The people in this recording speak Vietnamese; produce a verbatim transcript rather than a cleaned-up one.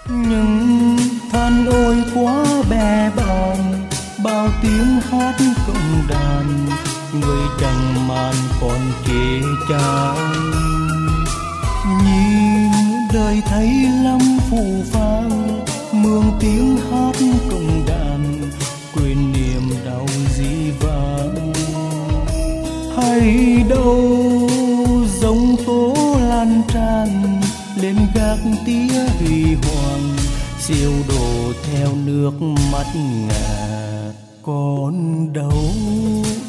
Nhưng than ôi quá bè bàng, bao tiếng hát cộng đàn, người chẳng màn còn chê chán. Nhìn đời thấy lắm phù phang, mường tiếng hát cộng đàn, quên niềm đau dĩ vãng. Hay đâu giống tố lan tràn lên gác tía huy hoàng, siêu đổ theo nước mắt ngà còn đâu.